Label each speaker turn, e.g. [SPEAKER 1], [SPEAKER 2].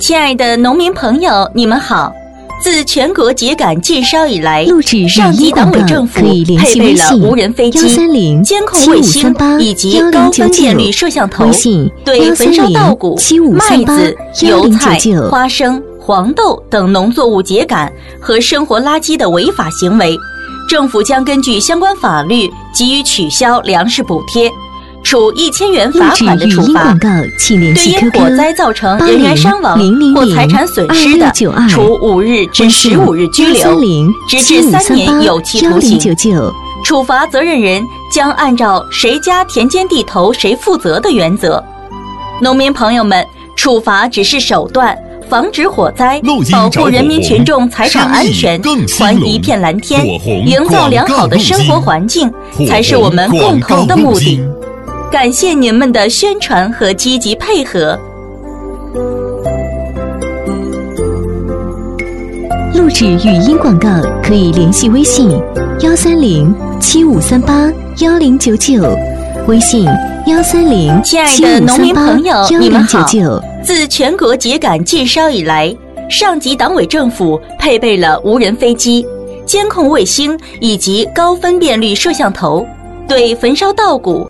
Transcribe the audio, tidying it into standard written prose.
[SPEAKER 1] 亲爱的农民朋友，你们好！自全国秸秆禁烧以来，上级党委政府配备了无人飞机、监控卫星以及高分辨率摄像头，对焚烧稻谷、麦子、油菜、花生、黄豆等农作物秸秆和生活垃圾的违法行为，政府将根据相关法律给予取消粮食补贴，处1000元罚款的处罚。对因火灾造成人员伤亡或财产损失的，处5日至15日拘留，直至3年有期徒刑。处罚责任人将按照谁家田间地头谁负责的原则。农民朋友们，处罚只是手段，防止火灾，保护人民群众财产安全，还一片蓝天，营造良好的生活环境，才是我们共同的目的。感谢您们的宣传和积极配合。
[SPEAKER 2] 录制语音广告可以联系微信13075381099，微信13075381099。
[SPEAKER 1] 亲爱的农民朋友，你们好！自全国秸秆禁烧以来，上级党委政府配备了无人飞机、监控卫星以及高分辨率摄像头，对焚烧稻谷、